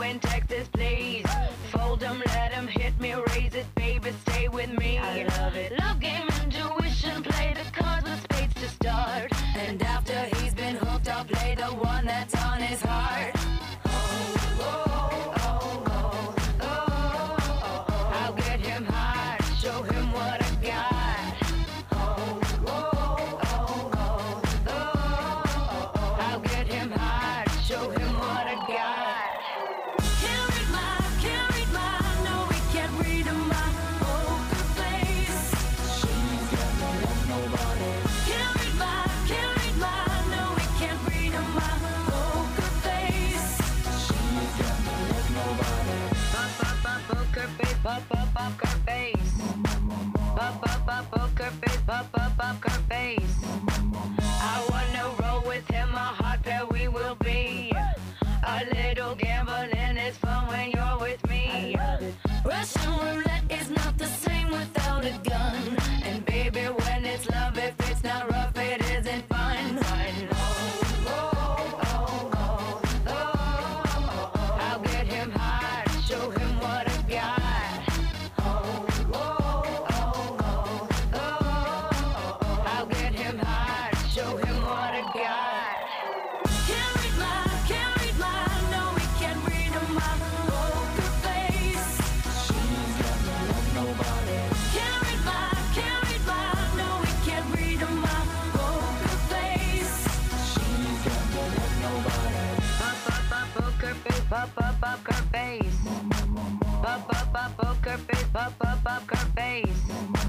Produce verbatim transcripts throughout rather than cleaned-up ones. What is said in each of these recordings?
in Texas, please. Fold 'em, let 'em hit me, raise it, baby, stay with me. I love it. Love game, intuition, play the cards with spades to start. And after he's been hooked, I'll play the one that's on his heart. Oh, oh, oh, oh, oh, oh. I'll get him hard, show him what I got. Oh, oh, oh, oh, oh, oh. I'll get him hard, show him what I got. Can't read my, can't read my, no, we can't read my poker face. She's got no love, nobody. Can't read my, can't read my, no, we can't read my poker face. She's got no love, nobody. Pop, pop, pop, poker face, pop, pop, poker face. Pop, pop, pop, poker face, pop, pop, poker face. I wanna roll with him, a hot pair we will be. A little gambling is fun when you're with me. Russian roulette is not the same without a gun. And baby, when it's love, if it's not rough, it isn't fun. Oh, oh, oh, oh, oh. I'll get him hard, show him what I got. Oh, oh, oh, oh, oh. I'll get him hard, show him what I got. Can't read my, can't read my, no, we can't read my poker face. She's got no love, nobody. Can't read my, can't read my, no, we can't read my poker face. She's got no love, nobody. Pop, pop, pop, poker face, pop, pop, poker face. Pop, pop, pop, poker face, pop, pop, poker face.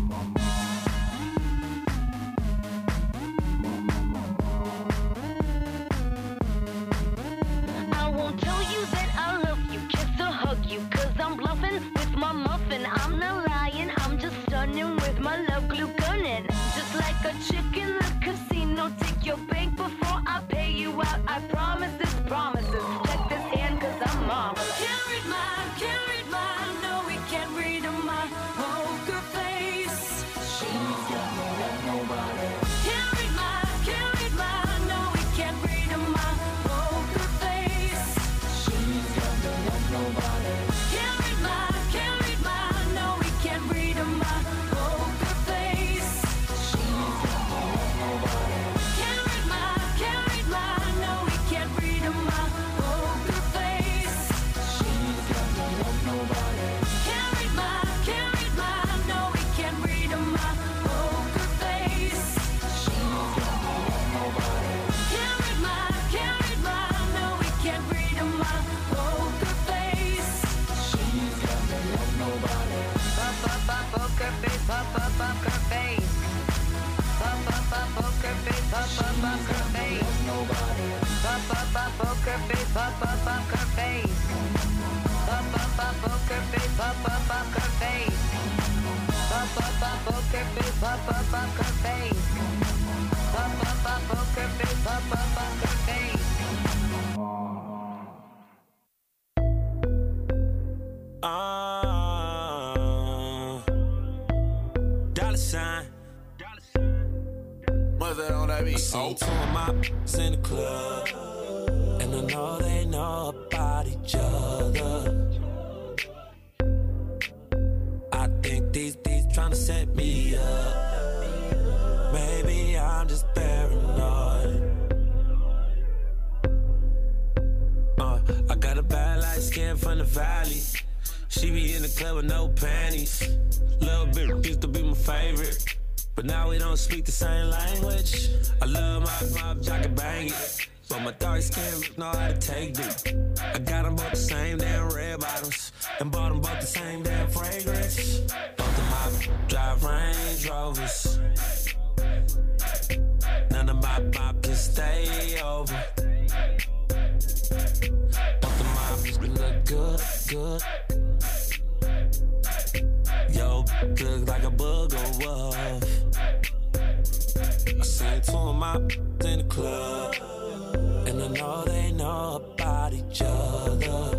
I won't tell you that I love you, kiss or hug you, cause I'm bluffing with my muffin. I'm not lying, I'm just stunning with my love glue gunning. Just like a chick in the casino, take your bank before I pay you out. I promise this promises, check this hand cause I'm marvelous. Can't read my, can't read my, no we can't read my poker face. She's got no love, nobody. Can't read my, can't read my, no we can't read my poker face. She's got no love, nobody. Can't read my, can't read my, no we can't read my poker face. She's got no love, nobody. Can't read my, can't read my, no we can't read my poker face. She's got no love, nobody. Can't read my, can't read my, no we can't read my poker face. She's got no love, nobody. Can't read my, can't read my, no we can't read my poker face. She's got no love, nobody. Pop, pop, pop, poker face, pop, pop, poker face. Pop, pop, pop, poker face, pop, pop, poker face. Nobody. Pop, pop, pop, poker face, pop, pop, poker face. Pop, pop, pop, poker face, pop, pop, poker face. Pop, pop, pop, poker face, pop, pop, poker face. Pop, pop, pop, poker face, pop, pop, poker face. Uh, dollar sign. What's that on that beat? I seen two of my in the club, and I know they know about each other. I think these these tryna set me up. Maybe I'm just paranoid. Uh, I got a bad light skin from the valley. She be in the club with no panties. Little bit used to be my favorite, but now we don't speak the same language. I love my mob, I can bang it, but my dark skin know how to take it. I got them both the same damn red bottoms, and bought them both the same damn fragrance. Both of my drive Range Rovers. None of my pop can stay over. Both of my bitches look good, good. Yo, look like a booger wolf. I seen two of my in the club, and I know they know about each other.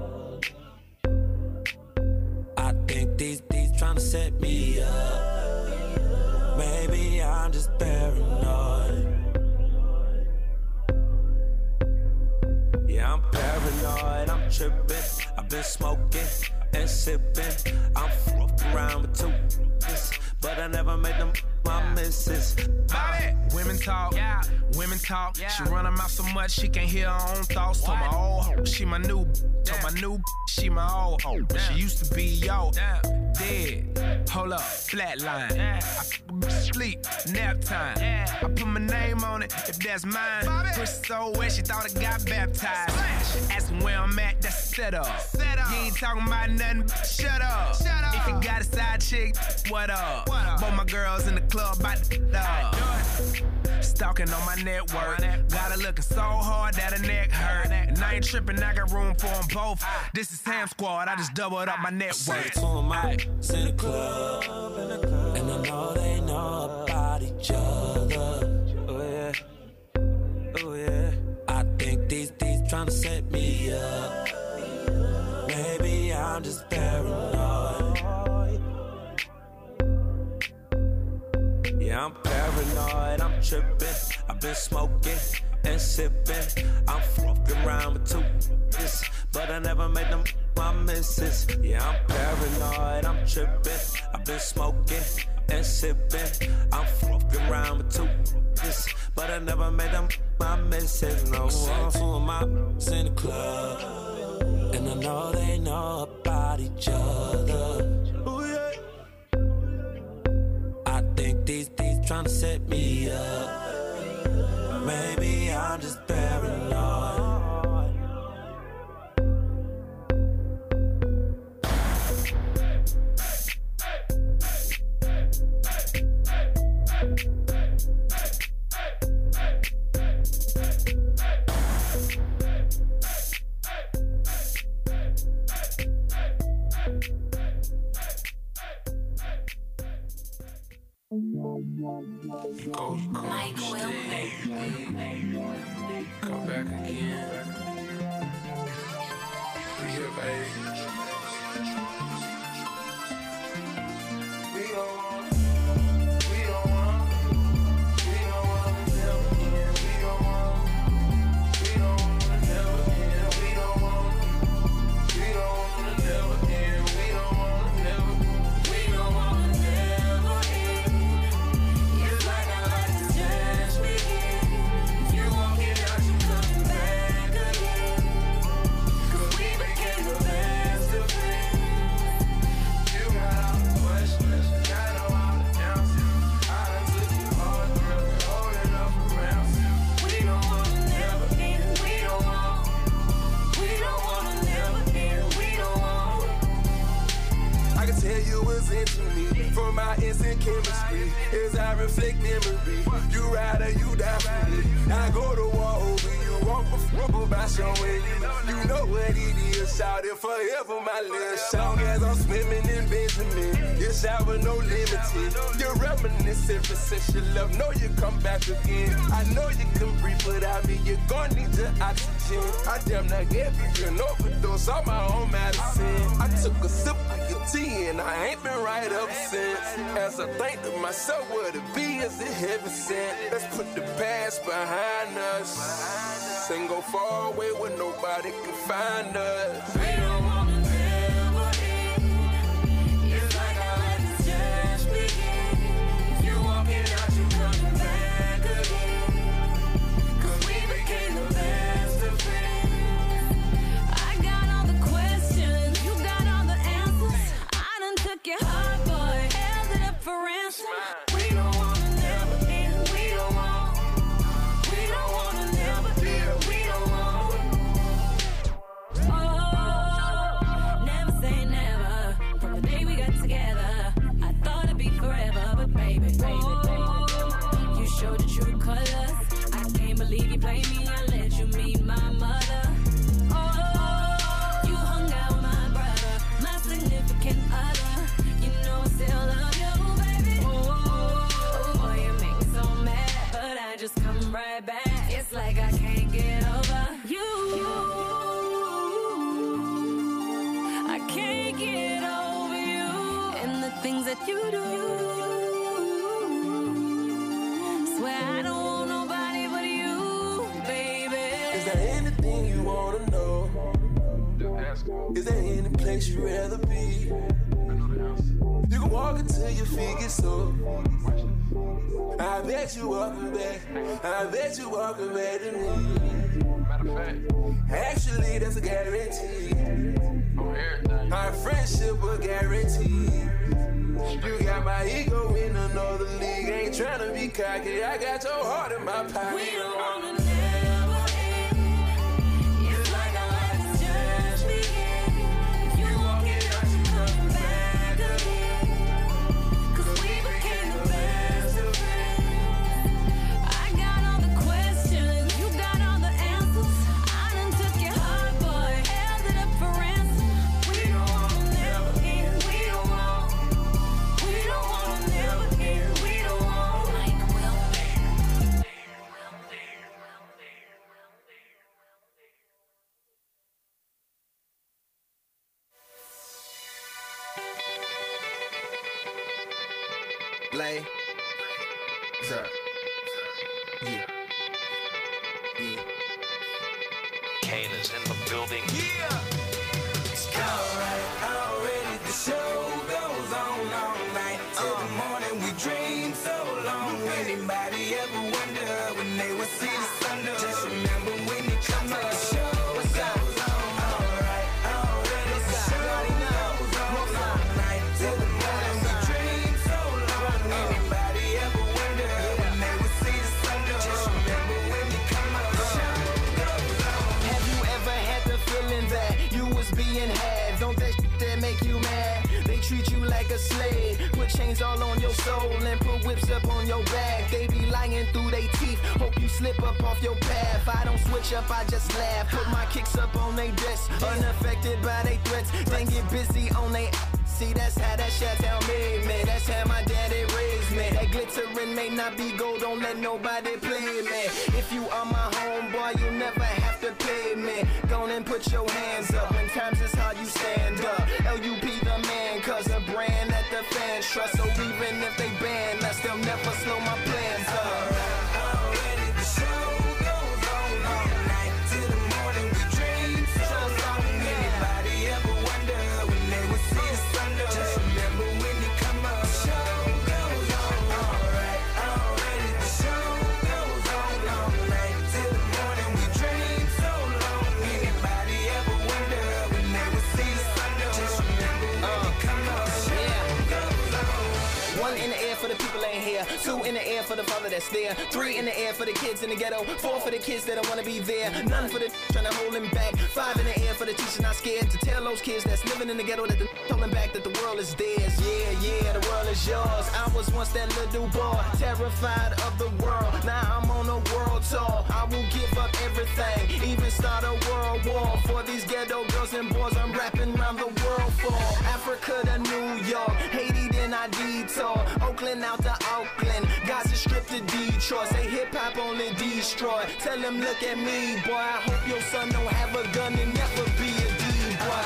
I think these these tryna set me up. Maybe I'm just paranoid. Yeah, I'm paranoid, I'm tripping. I've been smoking and sipping. I'm fucking around with two, but I never made them my missus. Bobby. Women talk, yeah. Women talk. Yeah. She run her mouth so much she can't hear her own thoughts. Told my old hoe, she my new. Told my new, she my old hoe. But she used to be yo, Damn. dead. Hold up, flatline. Yeah. I sleep, nap time. Yeah. I put my name on it if that's mine. Bobby. Push so wet she thought I got baptized. Splash. Asking where I'm at, that's set up. Set up. You ain't talking about nothing, but shut up. Shut up. If you got a side chick, what up? What up? Both my girls in the club about to up. Stalking on my network. Got her looking so hard that her neck hurt. And I ain't tripping, I got room for them both. This is Sam Squad, I just doubled up my network. Two of my in the club, and I know they know about each other. Oh yeah, oh yeah. I think these these tryna set me up. Maybe I'm just paranoid. Yeah, I'm paranoid, I'm tripping. I've been smoking and sipping. I'm fucking around with two, but I never made them my missus. Yeah, I'm paranoid, I'm tripping. I've been smoking and sipping. I'm fucking around with two, but I never made them my missus. No, two of my in the club, and I know they know about each other. These, these tryna set me up. Maybe I'm just paranoid. Go, Mike will come back again. We here, baby. We don't want, we don't want, we don't want to never end. We don't want, we don't want to never end. We don't want, we don't want to never end. We don't want to never, we don't want to never end. It's like our life is just beginning. You walking out, you coming back again. 'Cause we became the best of friends. You got all the questions, got all the answers. I done took you hard through and holding up around. We don't wanna never end. We don't want. We don't wanna never end. We don't want. I can tell you was into me from our instant chemistry. As I reflect memory, you ride or you die for me. I go to war over you, walk before by showing you. You know what it is, shout it forever, my little song. As I'm swimming in Benjamin, your shower no limited. You're reminiscing for since your love, know you come back again. I know you can breathe without me, you're gonna need your oxygen. I damn near gave you an overdose on my own medicine. I took a sip of your tea and I ain't been right up since. As I think to myself, what it be is it heaven sent. Let's put the past behind us and go far away where nobody can find us. We don't wanna never end. It's like our life is just beginning. You walking out, you coming back again. 'Cause we became the best of friends. I got all the questions, you got all the answers. I done took your heart, boy, held it up for ransom. We don't wanna never end. We don't want. We don't wanna never end. We don't want. Oh, never say never. From the day we got together, I thought it'd be forever, but baby, baby, baby, you showed the true colors. I can't believe you played me. I let you meet my mother. Oh, you hung out with my brother, my significant other. You know I still love you, baby. Oh, boy, you make me so mad, but I just come right back. It's like I can't get over you. I can't get over you and the things that you do. Swear I don't want nobody but you, baby. Is there anything you wanna know? Is there any place you'd rather be? You can walk until your feet get sore. I bet you walking back. I bet you walking back to me. Matter of fact, actually, that's a guarantee. on everything. Our friendship a guarantee. You got my ego in another league. Ain't tryna be cocky. I got your heart in my pocket. We don't wanna never end. It's like our life is just beginning. If you won't get out, you coming back again. Cause we became the best of friends. I got all the questions, you got all the answers. I done took your heart, boy, held it up for ransom. We don't wanna never end. We don't want. We don't wanna never end. We don't want. Like Will. Lay. Sir. Yeah. Yeah. Kane is in the building. Yeah. Alright, already the show goes on all night till the morning. We dream so long. Anybody ever wonder when they would see the sun? Just remember when you come up. The show goes on. Alright, already the show goes on all night till the morning. We dream so long. Anybody ever wonder when they would see the sun? Just remember when you come up. The show goes on. Have you ever had the feeling that you was being had? Don't that shit that make you mad? They treat you like a slave, put chains all on your soul and put whips up on your back. They be lying through they teeth, hope you slip up off your path. I don't switch up, I just laugh, put my kicks up on they desk, unaffected by they threats, then get busy on they. See, that's how that Chi-Town made me. That's how my daddy raised me. That glittering may not be gold, don't let nobody play me. If you are my homeboy, you never have to pay me. Go on and put your hands up. When times is hard, you stand up. L U P the man, cause a brand that the fans trust. So even if they ban us, they'll never slow my plans up. Already the show goes on all night till the morning. We dream so long. Anybody ever wonder when they would see the sun? Just remember when you come up. The show goes on. Alright, already the show goes on all night till the morning. We dream so long. Anybody ever wonder when they would see the sun? Just remember when you come up. The show goes on. One in the air for the people ain't here. Two in the air for the father that's there. Three in the air for the kids in the ghetto. Four for the kids that don't wanna be there. None for the trying to hold him back. Five in the air for the teacher not scared to tell those kids that's living in the ghetto that the holding back that the world is theirs. Yeah, yeah, the world is yours. I was once that little boy, terrified of the world. Now I'm on a world tour. I will give up everything, even start a world war for these ghetto girls and boys. I'm rapping around the world for Africa to New York, Haiti then I detour, Oakland out to Oakland, Gaza Strip to Detroit. Say hip hop only destroy. Tell them look at me, boy. I hope your son don't have a gun and never be a D-boy.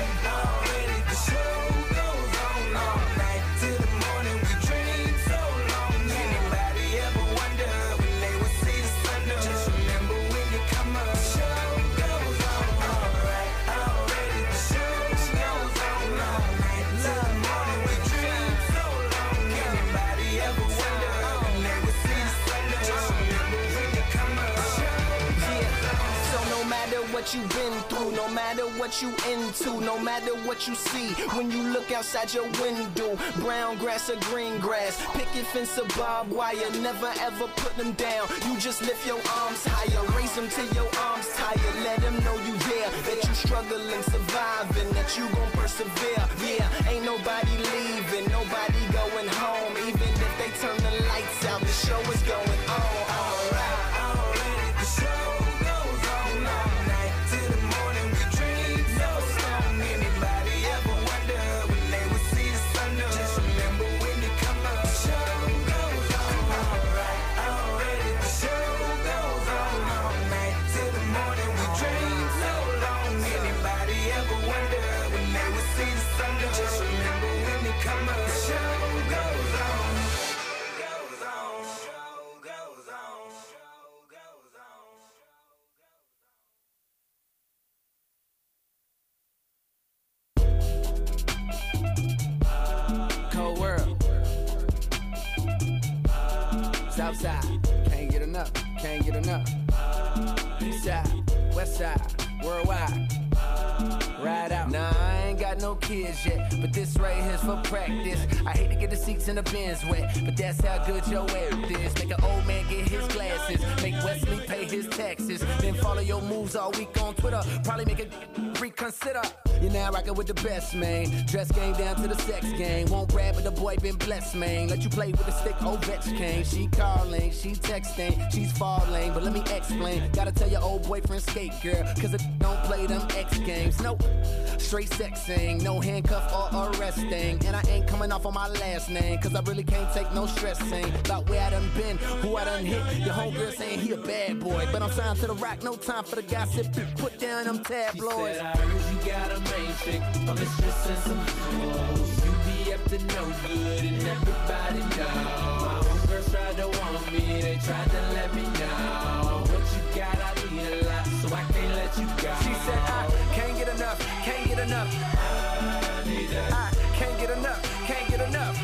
Already the show goes on all night till the morning. We dream so long. Anybody ever wonder when they would see the sun? Just remember when you come up. The show goes on. Alright, already the show goes on all night till the morning. We dream so long. Anybody ever wonder when they would see the sun? Just remember when you come up. The show goes on. So no matter what you've been through, no matter what you into, no matter what you see, when you look outside your window, brown grass or green grass, picket fence or barbed wire, never ever put them down. You just lift your arms higher, raise them till your arms tired. Let them know you there, that you struggling, surviving, that you gon' persevere. Yeah, ain't nobody leaving, nobody going home. Even if they turn the lights out, the show is going on. Alright. Already the show goes on all night till the morning. We dream so long. Anybody ever wonder when they would see the sun? Just remember when you come up. The show goes on. Alright, already the show goes on all night till the morning. We dream so long. Anybody ever wonder when they would see the sun? Just remember when you come up. The show goes on. Goes on. Show goes can't get enough. East side, west side, worldwide. Ride out. Nah, I ain't got no kids yet, but this right here's for practice. I hate to get the seats in the Benz wet, but that's how good your ass is. Make an old man get his glasses, make Wesley pay his taxes, then follow your moves all week on Twitter. Probably make a reconsider. You're now rockin' with the best, man. Dress game down to the sex game. Won't rap, but the boy been blessed, man. Let you play with the stick, Ovechkin. She calling, she texting, she's falling, but let me explain. Gotta tell your old boyfriend skate, girl, cause it don't play them X games. Nope, straight sexing, no handcuff or arresting. And I ain't coming off on my last name, cause I really can't take no stressing. About where I done been, who I done hit. Your homegirl saying he a bad boy, but I'm signed to the rock, no time for the gossip. Put down them tabloids. She said, I heard you got a main chick, a mistress and some hoes. You be up to no good and everybody know. My homegirls tried to want me, they tried to let me know. What you got, I need a lot, so I can't let you go. She said, I can't get enough, can't get enough. I need that. I can't get enough, can't get enough.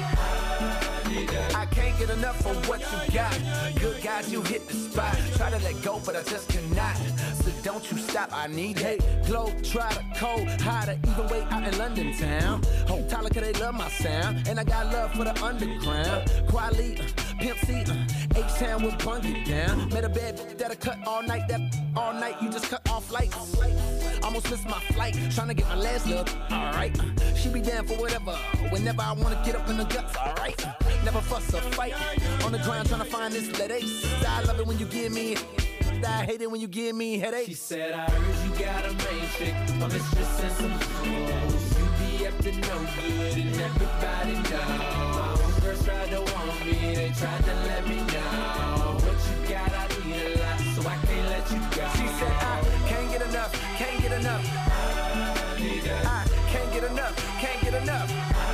I need that. I can't get enough for what you got. Good guys, you hit the spot. Try to let go, but I just cannot. So don't you stop, I need it. Globe, try to cold, hotter, even way out in London town. Hope Tyler, cause they love my sound. And I got love for the underground. Quali, uh, Pimp C, uh, H-Town will bung it down. Met a bad bitch that'll cut all night, that all night, you just cut off lights. Almost missed my flight, trying to get my last look, alright. She be down for whatever, whenever I wanna get up in the guts, alright. Never fuss or fight, on the ground trying to find this lead ace. I love it when you give me, I hate it when you give me headaches. She said, I heard you got a main chick, a mistress and some hoes. You be up to no good and everybody know. My homegirls tried to want me, they tried to let me know. What you got, I need a lot, so I can't let you go. She said, I can't get enough, can't get enough. I need that. I can't get enough, can't get enough.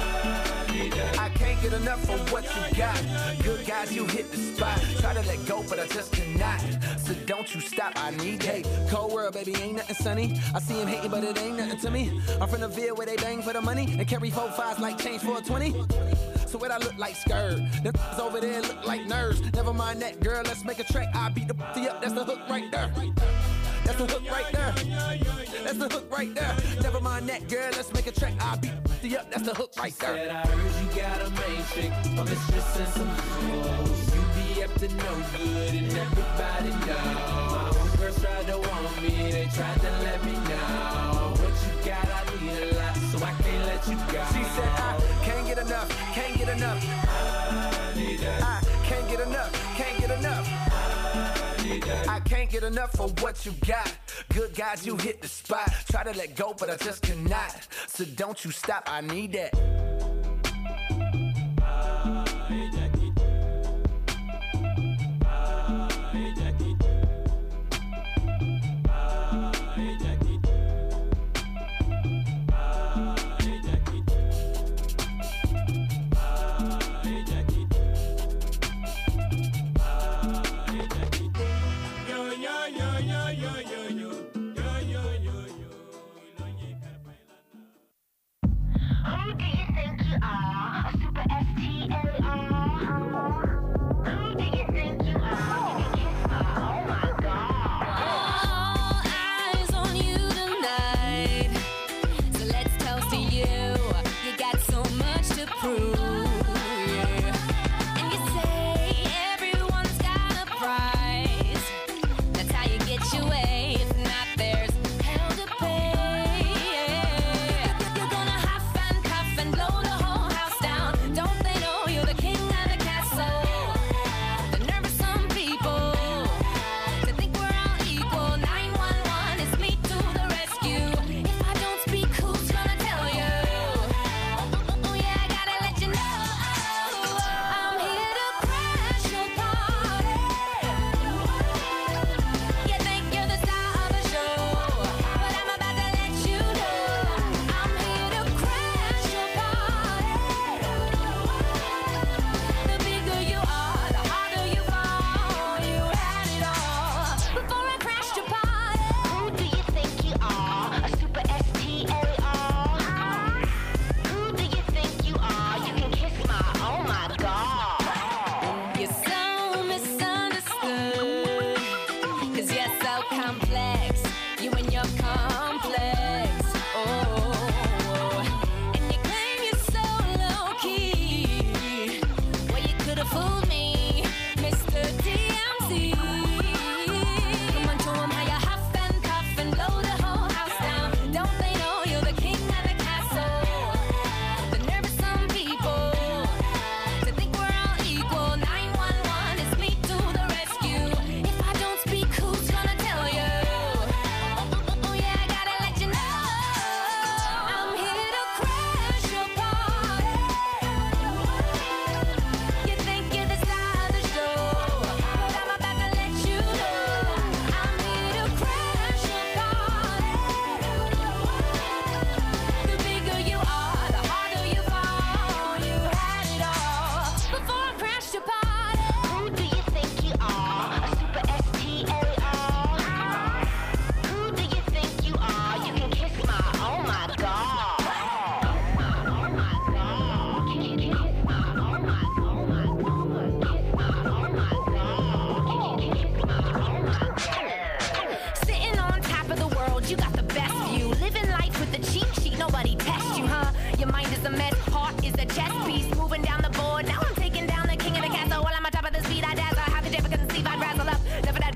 I need that. I can't get enough for what you got. Good guys, you hit the spot. Try to let go, but I just cannot. So don't you stop, I need it. Cold world, baby, ain't nothing sunny. I see him hating, but it ain't nothing to me. I'm from the Ville where they bang for the money and carry four fives like change for a twenty. So what I look like skirt? Them over there look like nerves. Never mind that, girl, let's make a track. I beat the p***y up, that's the hook right there. That's the hook right there. That's the hook right there. Never mind that, girl, let's make a track. I beat the p***y up, that's the hook right there. Said, I heard you got a main chick, a mistress and some hoes. You be up to no good and everybody know. My homegirls tried to want me, they tried to let me know. What you got, I need a lot, so I can't let you go. She said, I can't get enough, can't get enough. I need that. I can't get enough, can't get enough. I need that. I can't get enough for what you got. Good guys, you hit the spot. Try to let go, but I just cannot. So don't you stop, I need that. Who do you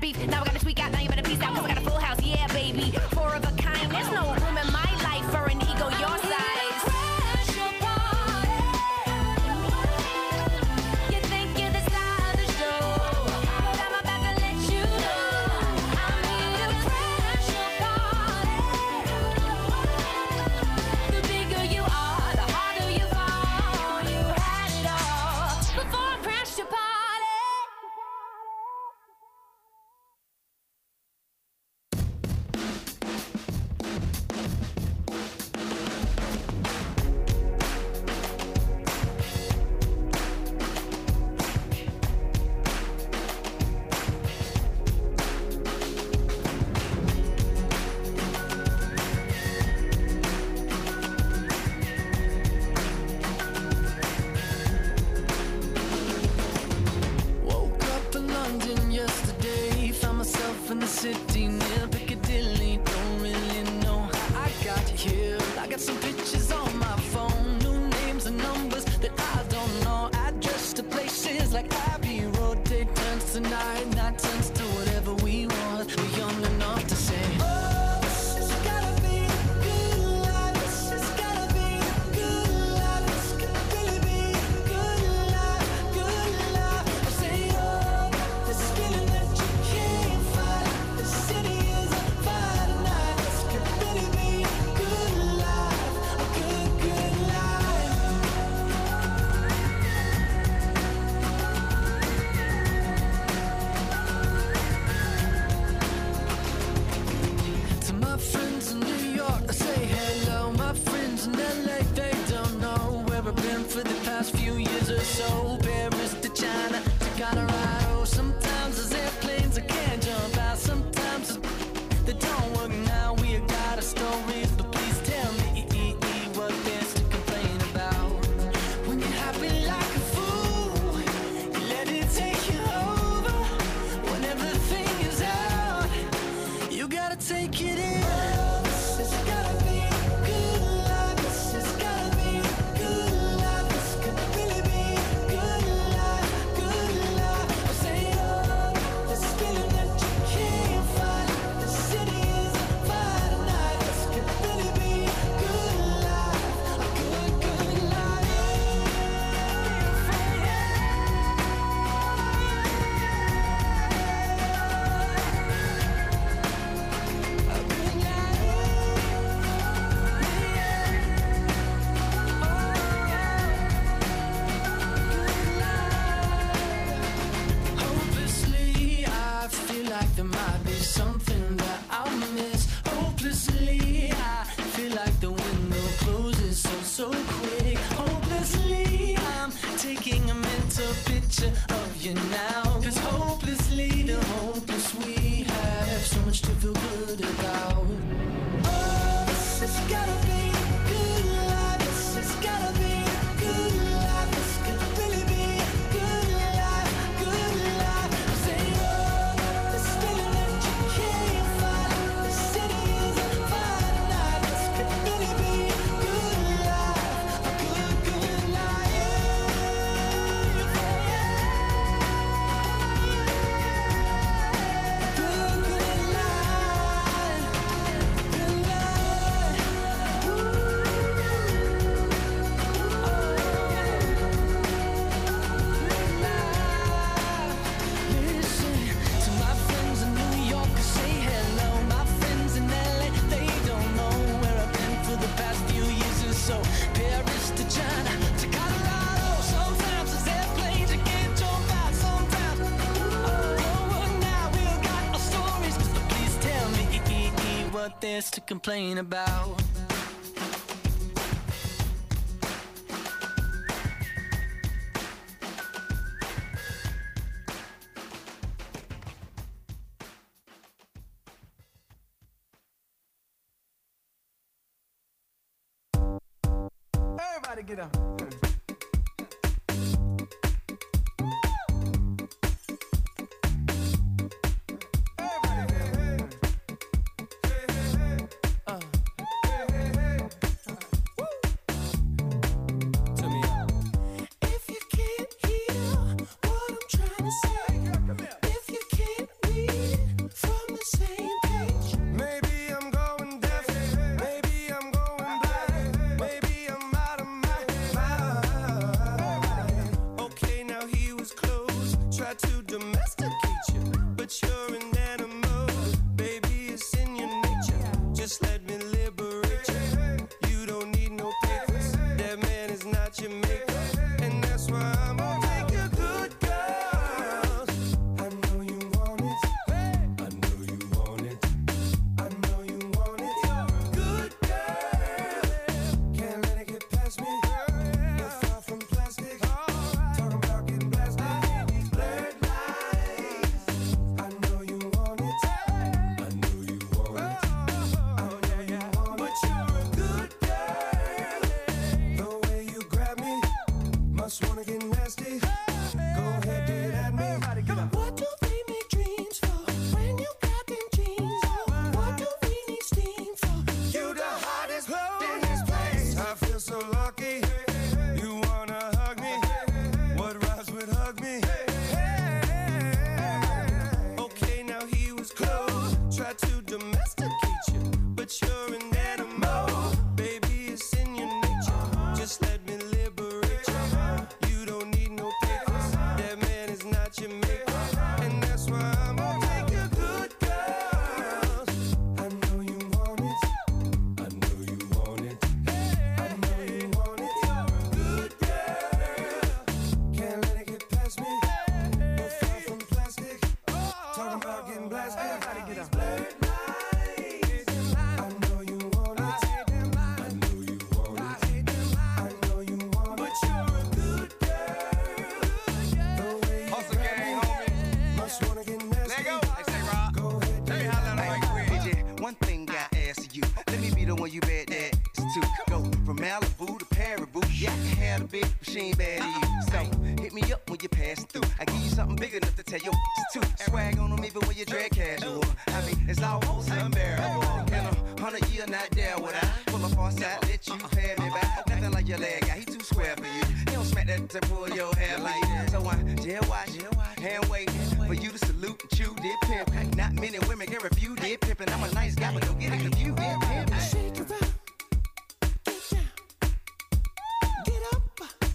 beef. Now I gotta tweak out, now you better peace out, cause I got a full house, yeah, baby. Four of a kind, there's no room in my life for an ego your size. Crash your party. You think you're the star of the show, but I'm about to let you know I'm here to crash your party. The bigger you are, the harder you fall. You had it all before I crashed your party. Woke up in London yesterday, found myself in the city near Piccadilly. Don't really know how I got here. I got some pictures on my phone, new names and numbers that I don't know. Address to places like Abbey Road. Day turns to night, night turns to whatever we want. We're young enough to say, oh, this has gotta be a good life. This has gotta be a good life. This could really be a good life, good life. I say, oh, this feeling that you can't fight. The city is on fire tonight. This could really be a good life, a good, good life. To my friends in New York, I say hello. My friends in L A, they don't know where I've been for the past few years or so. Paris to China to Colorado. Sometimes there's airplanes I can't jump out. Sometimes it's- they don't work now. We got our stories, but please tell me what there's to complain about. When you're happy like a fool, you let it take you over. When everything is out, you gotta take it in. This has gotta be a good life. This has gotta be a good life. This could really be a good life, good life. I say, oh, this feeling that you can't fight. The city is on fire tonight. This could really be a good life, a good, good life. A good life. Hopelessly, I feel like there might be something that I'll miss. Hopelessly, I feel like the window closes so, so quick. Hopelessly, I'm taking a mental picture of you now. Cause hopelessly, the hopeless we have so much to feel good about. Oh, this has gotta be a good life. This has gotta be a good life. This could really be a good life, good life. I say, oh, this feeling that you can't fight. The city is on fire tonight. This could really be a good life, a good, good life. Good, good life, good life. Listen to my friends in New York, I say hello. My friends in L A, they don't know where I've been for the past few years or so. Paris to China to Colorado. Sometimes there's airplanes you can't jump out. Sometimes, oh, now we've got our stories. So please tell me what there's to complain about. Everybody get up. If you can't hear what I'm trying to say, if you can't read but you're an animal. Baby, it's in your nature. Just let me liberate you. You don't need no papers. That man is not your maker, and that's why I'm gonna take your good girls. I know you want it. I know you want it. I know you want it. Good girl. Can't let it get past me. We're far from plastic. Talking about getting blasted. Blurred lines. I know you want it. I know you want it. I know you want it. But you're a good girl. The way you grab me, must wanna get nasty. Go ahead, do it at me. What do we make dreams for when you got them jeans on? What do we need steam for? You the hottest in this place. I feel so lucky. You wanna hug me? What rhymes with hug me? Okay, now he was close. Try to domesticate you, but you're an animal. Baby, it's in your nature. Just let me liberate you. You don't need no papers. That man is not your maker, and that's why I'm gonna take your good girls. I know you want it. I know you want it. I know you want it. Good girl. Can't let it get past me. We're far from plastic. Talking about getting blasted. Blurred lines. I know you want it. I know you want it. I know you want it. But you're a good girl. The way you Hustle grab gang, me, homie. must wanna get nasty. Let go. Hey, say, Rob. Go ahead, do Let me it. holler at him right quick. D J, one thing I ask you. Let me be the one you bet that is to go from Malibu to Paribu. Yeah, I can have a big machine bad to you. So hit me up when you're passing through. I give you something big enough to tell your to swag on them even when you drag casual. I mean, it's almost unbearable. In a hundred year, not there would I pull up on side, let you pay me back. Nothing like your leg guy, he too square for you. He don't smack that to pull your hair like that. So I jail watch, hand wait for you to salute and chew did pimp. Not many women can refuse did pimpin'. I'm a nice guy, but don't get it confused. Did pimp. Shake it out. Get down. Get up.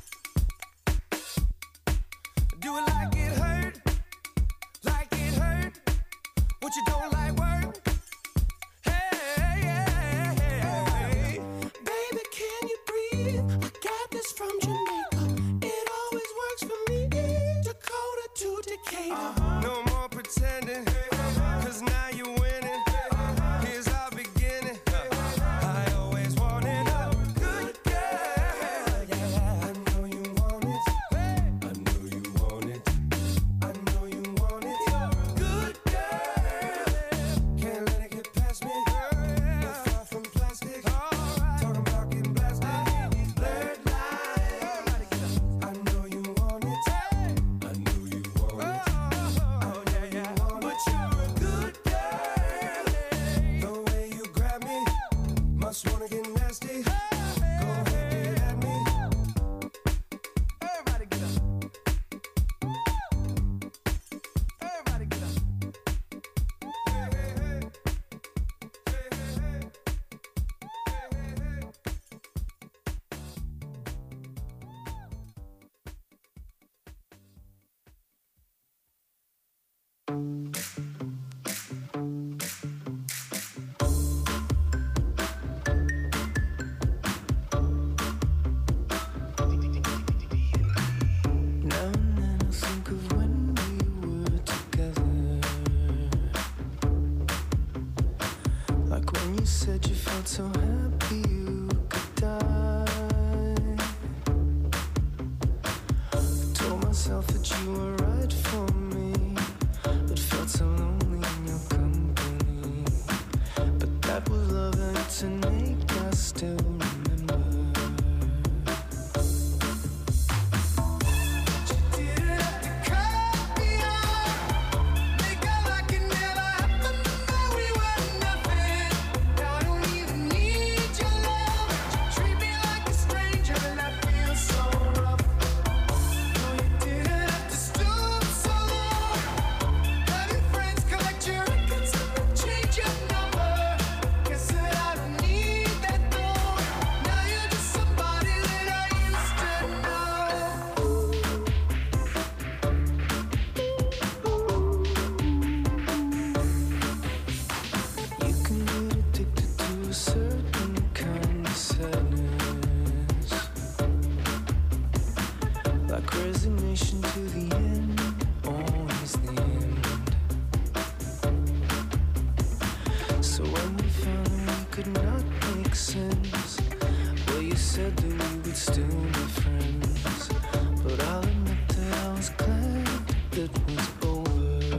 Do it like it hurt. Like it hurt. What you don't like work. Hey, hey, hey. Baby, can you breathe? I got this from Jamaica. It always works for me. Dakota to Decatur. No more pretending. Cause now you're winning. Here's our beginning. I always wanted a good girl. Yeah, I know you want it. I know you want it. I know you want it. Good girl. Can't let it get past me. We're far from plastic. Talking about getting blasted. Blurred lines. I know you want it. I know you want it. I know you want it. But you're a good girl. The way you grab me, must wanna get nasty. Go ahead, do it at me. Everybody get up. Everybody get up. Hey, hey, hey. Hey, hey, hey. Hey, hey, hey. Now and then I think of when we were together. Like when you said you felt so happy you could die. I told myself that you were right for me, but felt so lonely in your company. But that was love and it's innate, I still remember. Need So when we found we could not make sense, well, you said that we would still be friends. But I'll admit that I was glad that was over.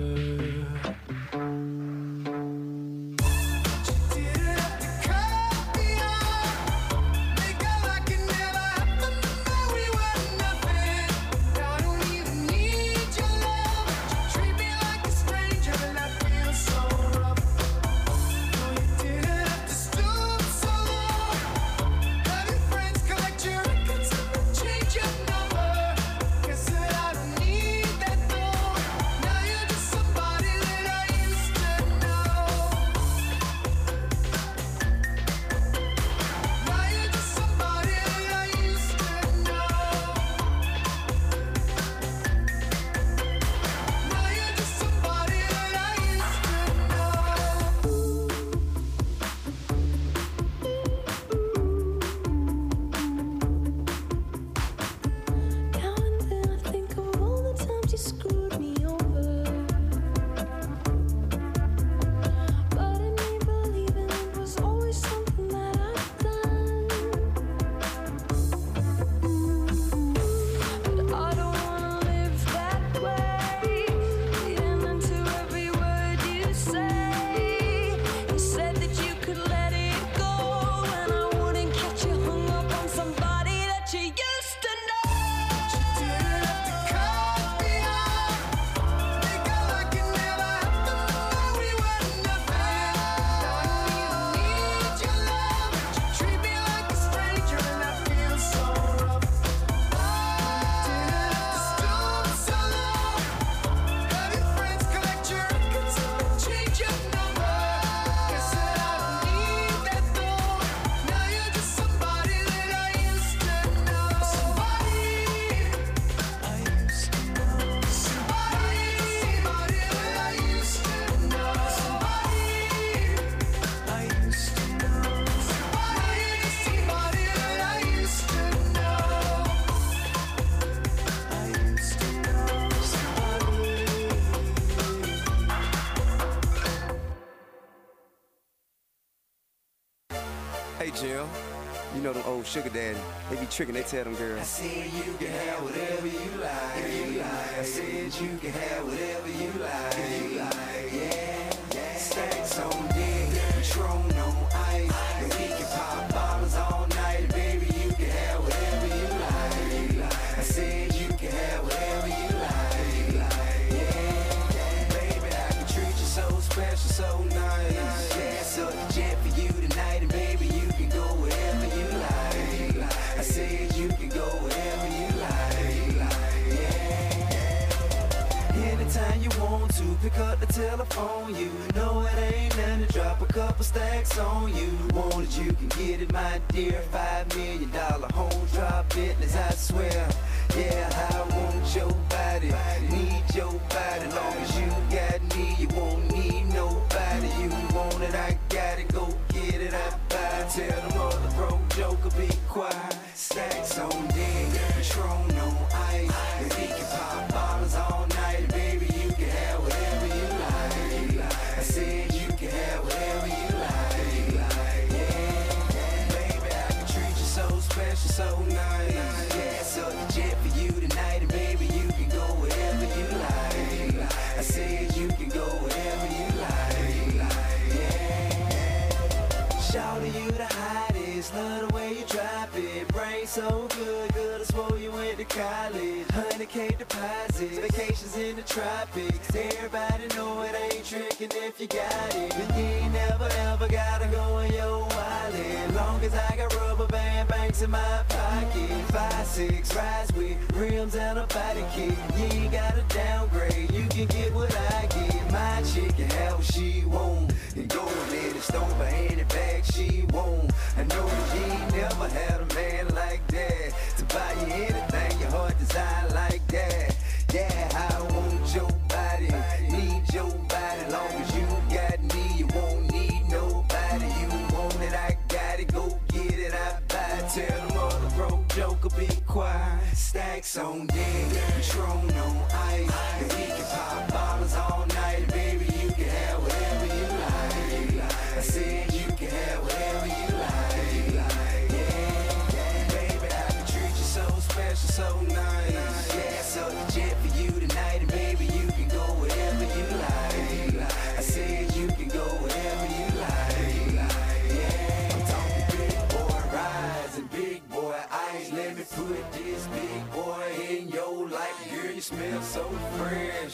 Hey, Jill, you know them old sugar daddy. They be tricking, they tell them girls. I said you can have whatever you like. You like. I said you can have whatever you like. You like. Yeah, yeah. Stacks on deck, Patron on ice. And we can pop bottles all night. Baby, you can have whatever you like. You like. I said you can have whatever you like. You like. Yeah, yeah. Baby, I can treat you so special, so nice. Yeah, so the jet for you tonight. And baby, you can go wherever you like. I said you can go wherever you like. Yeah. Anytime you want to, pick up the telephone. You know it ain't nothing to drop a couple stacks on you. Want it, you can get it, my dear. Five million dollar home drop business, I swear. Yeah, I want your body, need your body. Long as you got me, you won't need nobody. You want it, I got it, go get it, I buy it. Tell them other broke joker be quiet. Stacks on deck, Patron on ice. And we can pop bottles all night. Baby, you can have whatever you like. I said you can have whatever you like. Yeah, baby, I can treat you so special, so nice. Yeah, so the jet for you tonight. And baby, you can go wherever you like. I said you can go wherever you like. Yeah, shout to you the hottest. Love the way you drop it. Brain so good, good I swore you went to college. one hundred K deposits, vacations in the tropics. Everybody know it ain't tricking if you got it. But you ain't never ever gotta go in your wallet. Long as I got rubber band banks in my pocket. Five, six, rides with rims and a body kit. You ain't gotta downgrade, you can get what I get. My chick can have what she want. And go and let it stone for any bag she want. I know that you ain't never had a man like that to buy you anything your heart desire like that. Yeah, I want your body, need your body. Long as you got me, you won't need nobody. You want it, I got it, go get it, I buy it. Tell them other broke joker be quiet. Stacks on deck, Patron on ice. And we can pop bottles all night. Baby, you can have whatever you like. I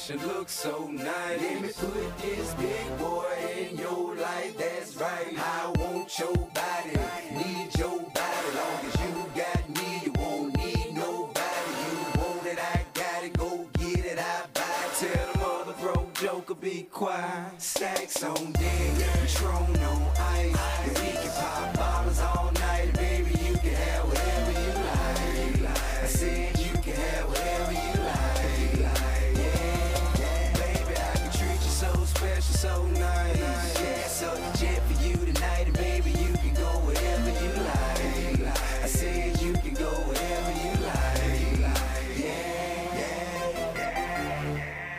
fashion looks so nice. Let me put this big boy in your life, that's right. I want your body, need your body. Long as you got me, you won't need nobody. You want it, I got it, go get it, I buy it. Tell the mother broke joker be quiet. Stacks on deck, Patron on ice. And we can pop bottles all night, baby, you can have whatever you like. I said you can have whatever you like. Yeah, yeah, baby, I can treat you so special, so nice. Yeah, so the jet for you tonight, and baby, you can go wherever you like. I said you can go wherever you like. Yeah, yeah, yeah.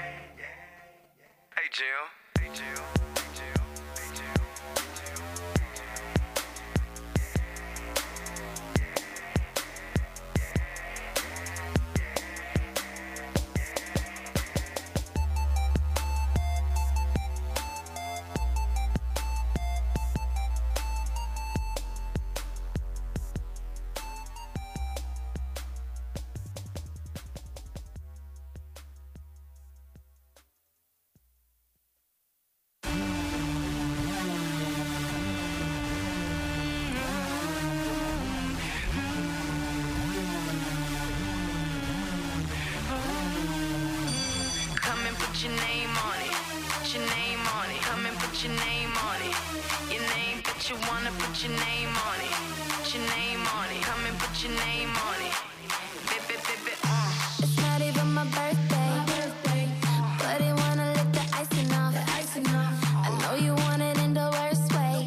Hey, Jill. Hey, Jill. Hey, Jill. Hey, Jill. Come and put your name on it. Put your name on it. Come and put your name on it. Your name, but you wanna put your name on it. Put your name on it. Come and put your name on it. Bip, bip, bip, bip, uh. It's not even my birthday, but he wanna lick the icing off. I know you want it in the worst way.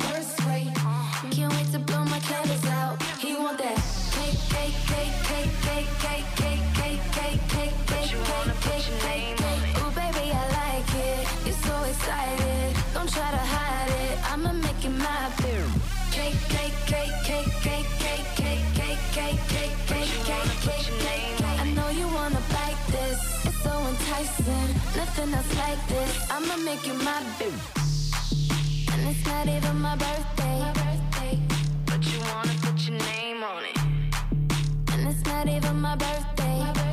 Can't wait to blow my candles out. He want that cake, cake, cake, cake, cake, cake, cake, cake, cake, cake, cake, cake, cake, cake. Ooh, baby, I like it. You're so excited. Don't try to hide it. I'ma make it my boo. Cake, cake, cake, cake, cake, cake, cake, cake, cake, cake, cake, cake, cake, cake. I know you wanna bite this. It's so enticing. Nothing else like this. I'ma make you my boo. And it's not even my birthday. But you wanna put your name on it. And it's not even my birthday.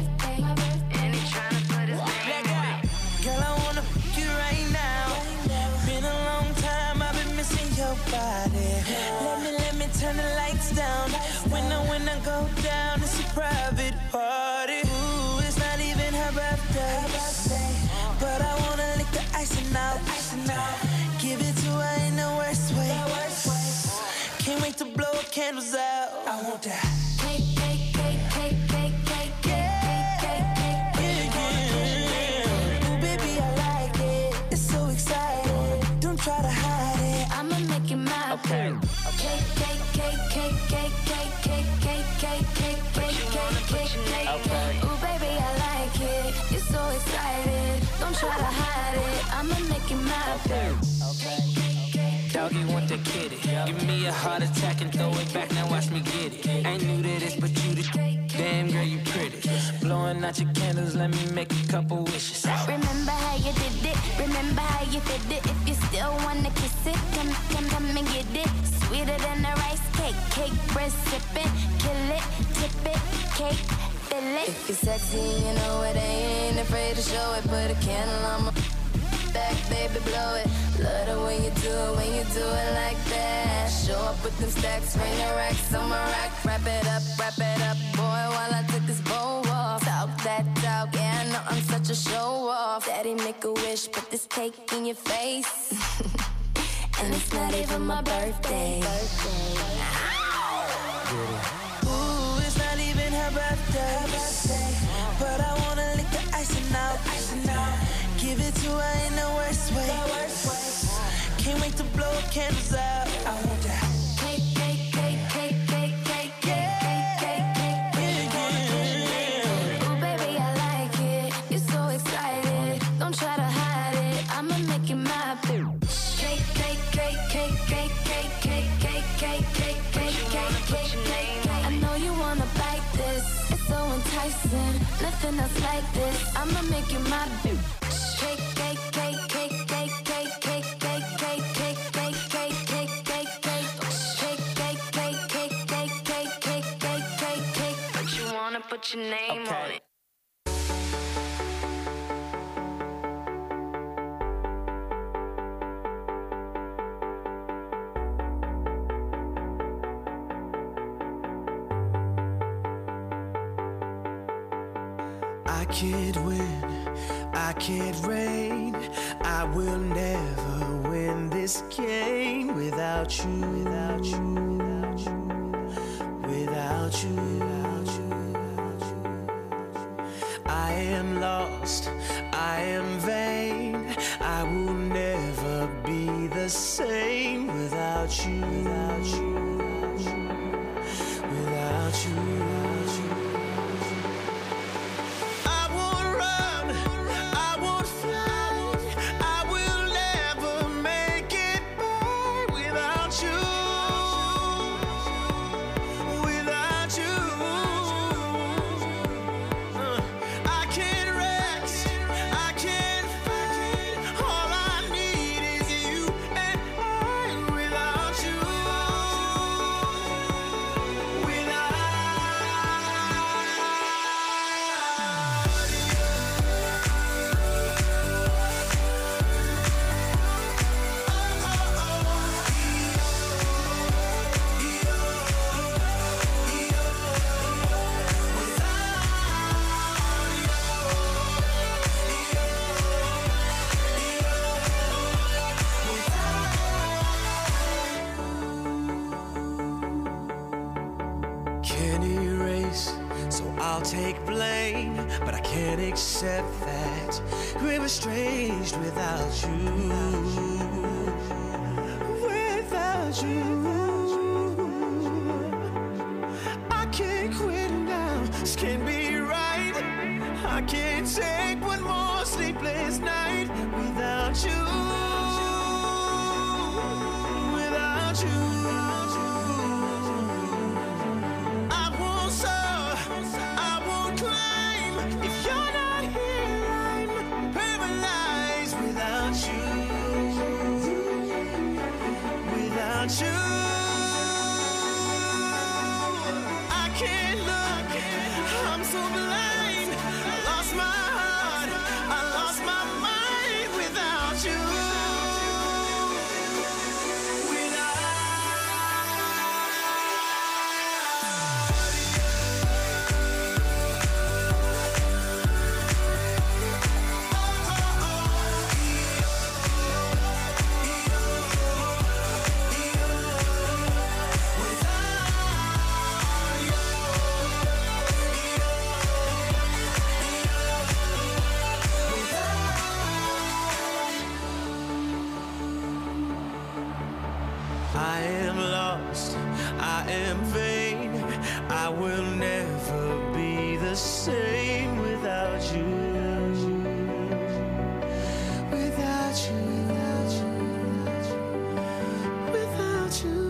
And he tryna put his name on it. Girl, I wanna fuck you right now. Been a long time, I've been missing your body. Let me, let me turn the lights down. When I, when I go down, it's a private party. Ooh, it's not even her birthday. But I wanna lick the icing out. Give it to her in the worst way. Can't wait to blow candles out. I want that. Cake, cake, cake, cake, cake, cake, cake, cake, cake, cake, cake. Ooh, baby, I like it. It's so exciting. Don't try to hide it. I'ma make it my Okay. boo. Cake, cake, cake, cake, cake, cake, cake, cake, cake, cake, cake, cake, cake, cake. Ooh, baby, I like it. You're so excited. Don't try to hide it. I'ma make it my boo. Doggy want the kitty. Give me a heart attack and throw it back. Now watch me get it. Ain't new to this, but you the damn girl, you pretty. Blowing out your candles, let me make a couple wishes. Remember how you did it. Remember how you did it. If you still wanna kiss it, come, come, come and get it. Sweeter than a rice cake. Cake bread sipping. Kill it, tip it, cake, fill it. If you're sexy, you know it. Ain't afraid to show it. Put a candle on my back, baby, blow it. Love the way you do it, when you do it like that. Show up with them stacks, ring the racks on my rack. Wrap it up, wrap it up, boy, while I took this bow off. Talk that talk, yeah, I know I'm such a show off. Daddy, make a wish, put this cake in your face. And it's not even my birthday. Ooh, it's not even her birthday. But I wanna lick the icing out. Give it to her in the worst way. Can't wait to blow candles out. I want that. Cake, cake, cake, cake, cake, cake, cake, cake, cake, cake, cake. Ooh, baby, I like it. You're so excited. Don't try to hide it. I'ma make it my boo. Cake, cake, cake, cake, cake, cake, cake, cake, cake, cake, cake, cake, cake, cake. I know you wanna bite this. It's so enticing. Nothing else like this. I'ma make you my boo. Cake, cake, cake, cake, cake, cake, cake, cake, cake, cake, cake, cake, cake, cake, cake. Cake, cake, cake, cake, cake, cake, cake, cake, cake, cake. But you wanna put your name on it. can't win, I can't reign. I will never win this game without you, without you, without you, without you, without you, without you. I am lost, I am vain. I will never be the same without you, without you, without you, without you, without you. Accept that we're estranged without you, without you. I can't quit now, this can't be right. I can't take one more sleepless night without you, without you. I won't soar, I won't climb if you're not. Without you, I can't look, I'm so blind. I lost my heart, I lost my mind without you. I am lost, I am vain. I will never be the same without you, without you, without you, without you.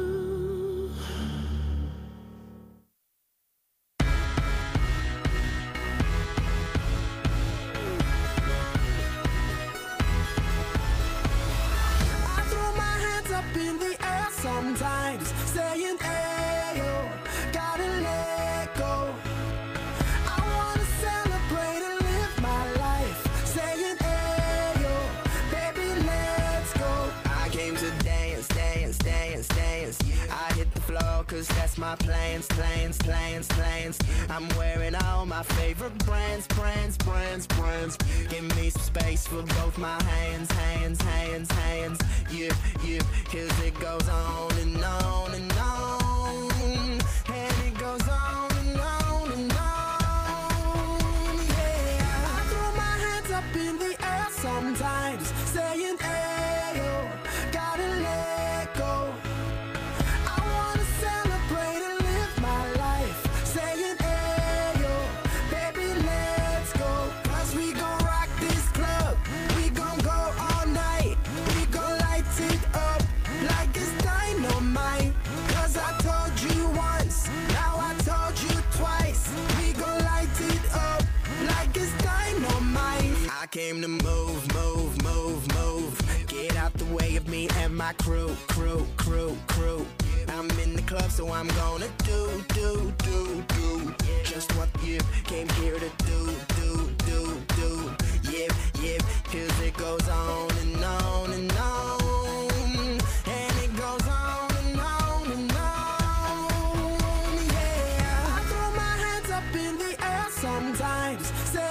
I throw my hands up in the air sometimes, saying, ayo, gotta let go. I wanna celebrate and live my life, saying, ayo, baby, let's go. I came to dance, dance, dance, dance. I hit the floor cause that's my plans, plans, plans, plans. I'm wearing all my favorite brands, brands, brands, brands. Give me some space for both my hands, hands, hands, hands. Yeah, yeah, cause it goes on and on and on. And it goes on and on and on. Yeah, I throw my hands up in the air sometimes, saying, ayo, gotta let go. I wanna celebrate and live my life, saying, ayo, baby, let's go. Cause we gon' rock this club, we gon' go all night. We gon' light it up like it's dynamite. Cause I told you once, now I told you twice. We gon' light it up like it's dynamite. I came to move, move, move, move. Get out the way of me and my crew, crew, crew, crew. I'm in the club, so I'm gonna do, do, do, do just what you came here to do, do, do, do. Yep, yep, cause it goes on and on and on. And it goes on and on and on. Yeah, I throw my hands up in the air sometimes, say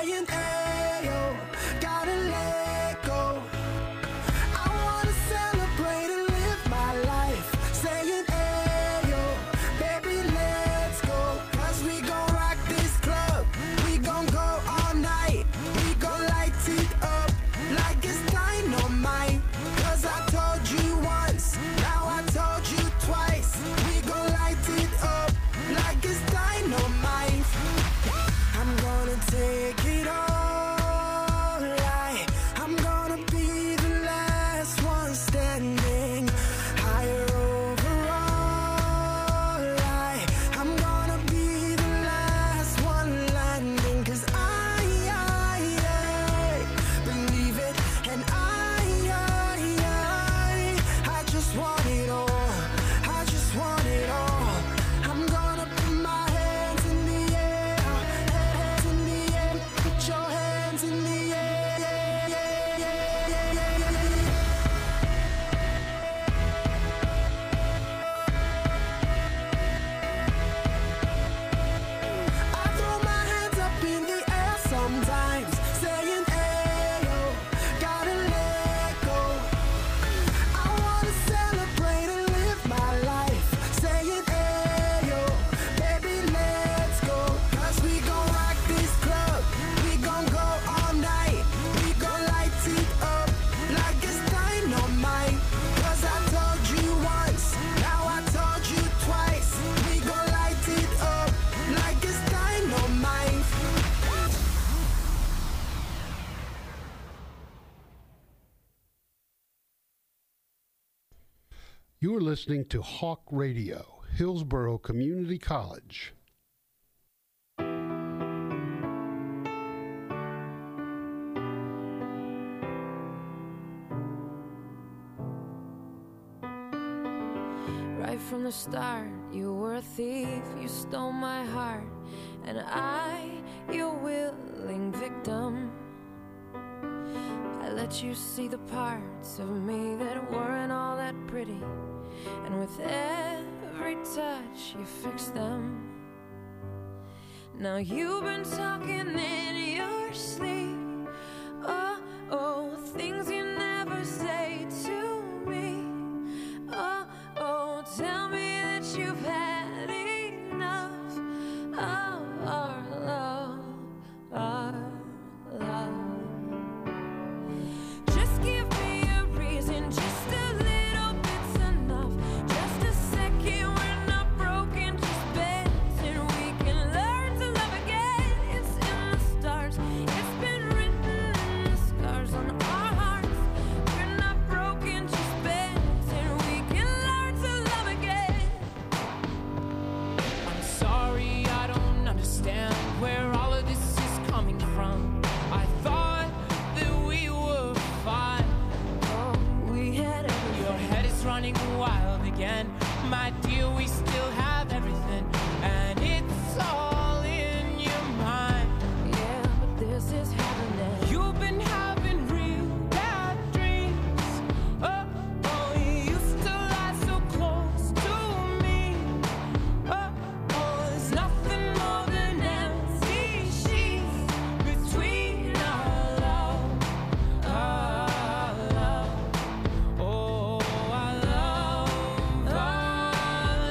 You are listening to Hawk Radio, Hillsborough Community College. Right from the start, you were a thief, you stole my heart, and I, your willing victim. I let you see the parts of me that weren't all that pretty, and with every touch you fixed them. Now you've been talking in your sleep, oh, oh, things you never say to me, oh, oh, tell me that you've had enough of our love, our love. Just give me a reason, just a little bit's enough. Just a second, we're not broken, just bends, and we can learn to love again. It's in the stars, it's been written in the scars on our hearts. We're not broken, just bends, and we can learn to love again. I'm sorry, I don't understand where all of this is coming from. I thought that we were fine. Oh, we had everything. Your head is running wild again. My dear, we still have everything, and it's all in your mind. Yeah, but this is happening. You've been having real bad dreams. Oh, oh, you used to lie so close to me. Oh, oh, there's nothing more than empty sheets between our love, our love. Oh, our love, our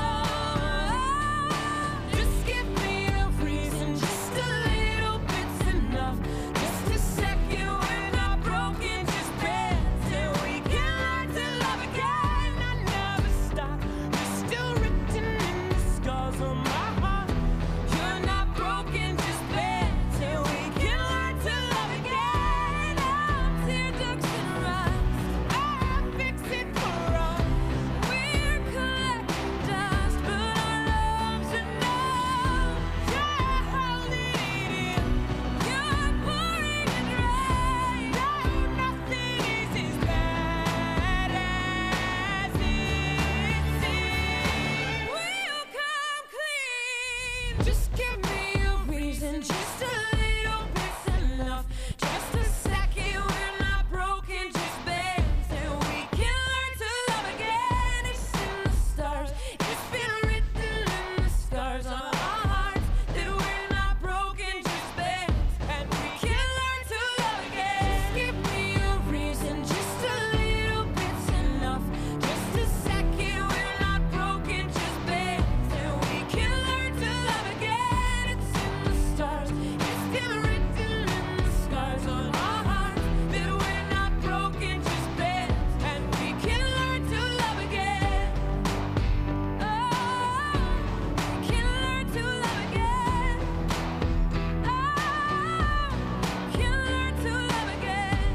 love. Just give me a reason, just a little bit's enough. Just a second, we're not broken, just bends, and we can learn to love again. I never stop, you're still written in the scars on my heart. You're not broken, just bends, and we can learn to love again. Our tear ducts and rust, I fix it for us. We're collecting dust, but our love's enough. You're holding it in, you're pouring it right. No, nothing is as bad as it seems. We'll come clean. Just give me a reason, just a little bit's enough. Just a second, we're not broken, just bends, and we can learn to love again. It's in the stars, it's been written in the scars on our hearts that we're not broken, just bends, and we can learn to love again. Just give me a reason, just a little bit's enough. Just a second, we're not broken, just bends, and we can learn to love again. It's in the stars, it's been written in the scars on our hearts that we're not broken, just bends, and we can learn to love again. Oh, we can learn to love again. Oh, we can learn to love again.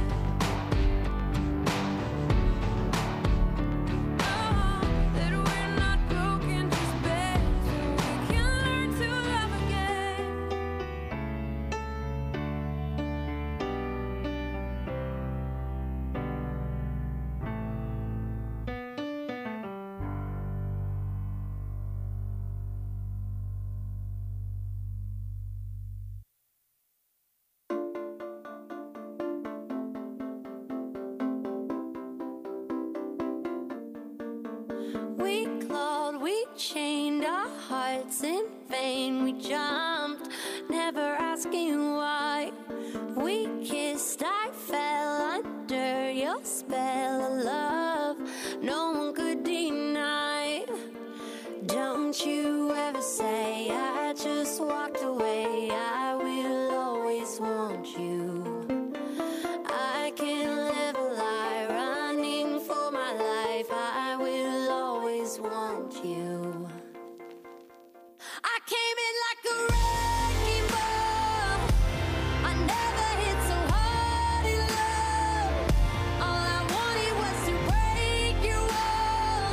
Oh, that we're not broken, just bends, and we can learn to love again. We clawed, we chained our hearts in vain. We jumped, never asking why. We kissed, I fell under your spell of love. No one could deny. Don't you ever say I just walked away. I will always want you. I can't live a lie, running for my life. I will always want you. I came in like a wrecking ball. I never hit so hard in love. All I wanted was to break your wall.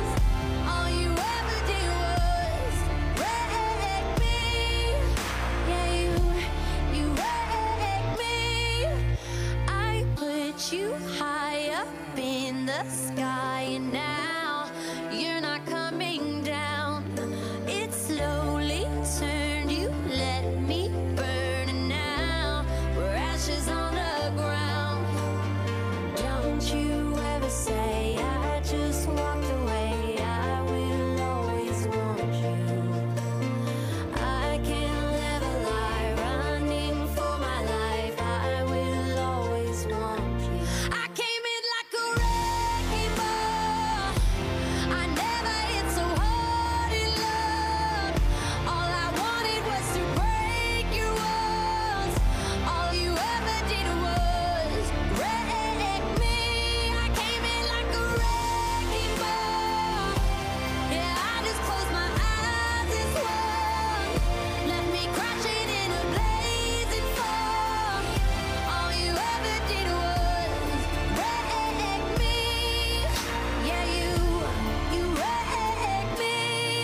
the sky, and now you're not coming down. It slowly turned, you let me burn, and now we're ashes on the ground. Don't you ever say I just walked away. I will always want you. I can't live a lie, running for my life. I will always want you. I came in like a wrecking ball. I never hit so hard in love. All I wanted was to break your walls. All you ever did was wreck me. I came in like a wrecking ball. Yeah, I just closed my eyes and swung. Left me crashing in a blazing fall. All you ever did was wreck me. Yeah, you, you wrecked me.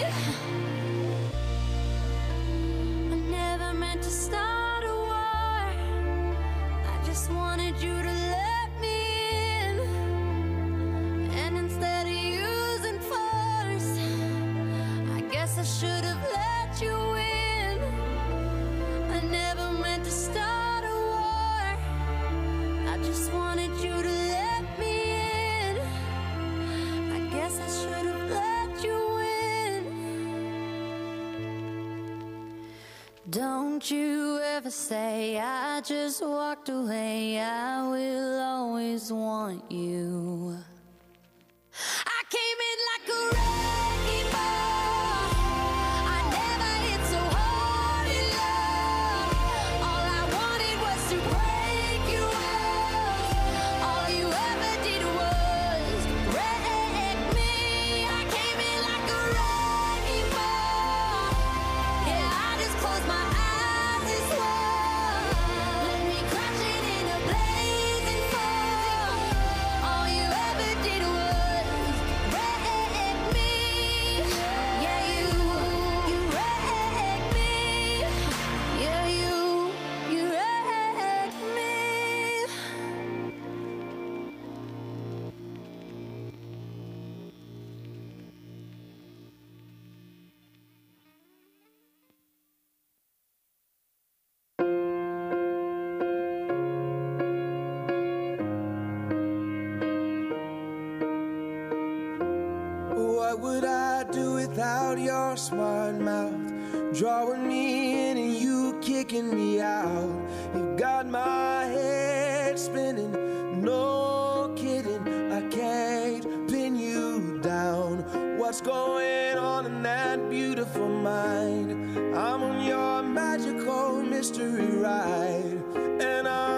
I never meant to start a war. I just wanted you to let me in. And instead of using force, I guess I should have let you in. I never meant to start a war. I just wanted you to let me in. I guess I should have let you in. Don't you ever say I just walked away. I will always want you. I came in like a wrecking ball. I never hit so hard in love. All I wanted was to break your walls. All you ever did was wreck me. I came in like a wrecking ball. Yeah, I just closed my eyes and swung. Left me crashing in a blazing fall. All you ever did was wreck me. Yeah, you, you wrecked me. Yeah, you, you wrecked me. What would I do without your smart mouth? Drawing me in and you kicking me out. You've got my head spinning, no kidding. I can't pin you down. What's going on in that beautiful mind? I'm on your magical mystery ride, and I